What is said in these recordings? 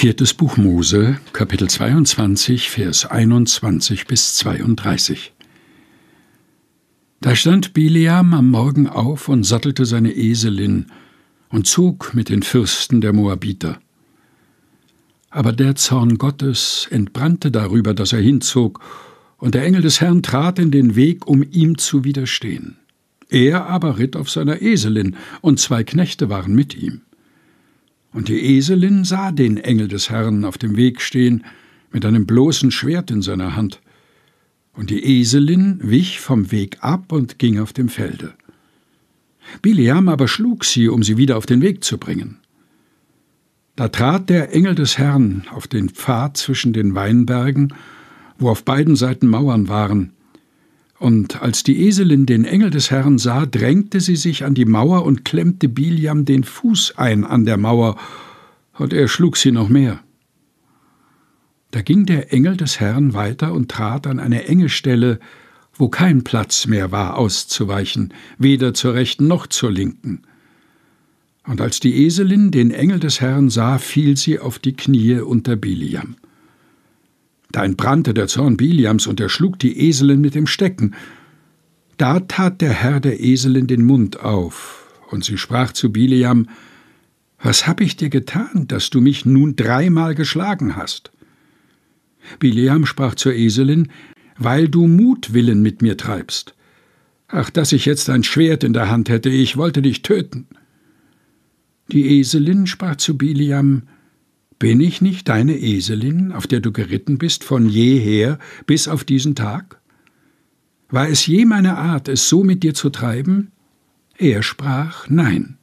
Viertes Buch Mose, Kapitel 22, Vers 21 bis 32. Da stand Bileam am Morgen auf und sattelte seine Eselin und zog mit den Fürsten der Moabiter. Aber der Zorn Gottes entbrannte darüber, dass er hinzog, und der Engel des Herrn trat in den Weg, um ihm zu widerstehen. Er aber ritt auf seiner Eselin, und 2 Knechte waren mit ihm. Und die Eselin sah den Engel des Herrn auf dem Weg stehen, mit einem bloßen Schwert in seiner Hand. Und die Eselin wich vom Weg ab und ging auf dem Felde. Bileam aber schlug sie, um sie wieder auf den Weg zu bringen. Da trat der Engel des Herrn auf den Pfad zwischen den Weinbergen, wo auf beiden Seiten Mauern waren. Und als die Eselin den Engel des Herrn sah, drängte sie sich an die Mauer und klemmte Bileam den Fuß ein an der Mauer, und er schlug sie noch mehr. Da ging der Engel des Herrn weiter und trat an eine enge Stelle, wo kein Platz mehr war auszuweichen, weder zur rechten noch zur linken. Und als die Eselin den Engel des Herrn sah, fiel sie auf die Knie unter Bileam. Da entbrannte der Zorn Bileams, und er schlug die Eselin mit dem Stecken. Da tat der Herr der Eselin den Mund auf, und sie sprach zu Bileam: »Was hab ich dir getan, dass du mich nun 3-mal geschlagen hast?« Bileam sprach zur Eselin: »Weil du Mutwillen mit mir treibst. Ach, dass ich jetzt ein Schwert in der Hand hätte, ich wollte dich töten.« Die Eselin sprach zu Bileam: »Bin ich nicht deine Eselin, auf der du geritten bist, von jeher bis auf diesen Tag? War es je meine Art, es so mit dir zu treiben?« Er sprach: »Nein.«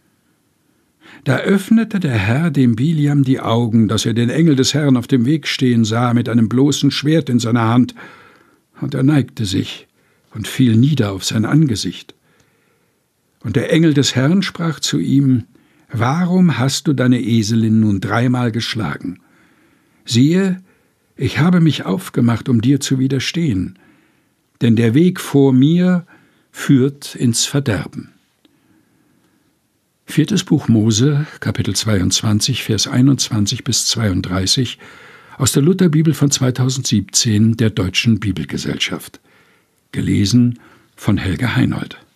Da öffnete der Herr dem Bileam die Augen, dass er den Engel des Herrn auf dem Weg stehen sah, mit einem bloßen Schwert in seiner Hand, und er neigte sich und fiel nieder auf sein Angesicht. Und der Engel des Herrn sprach zu ihm: »Warum hast du deine Eselin nun 3-mal geschlagen? Siehe, ich habe mich aufgemacht, um dir zu widerstehen, denn der Weg vor mir führt ins Verderben.« Viertes Buch Mose, Kapitel 22, Vers 21 bis 32, aus der Lutherbibel von 2017 der Deutschen Bibelgesellschaft. Gelesen von Helge Heinold.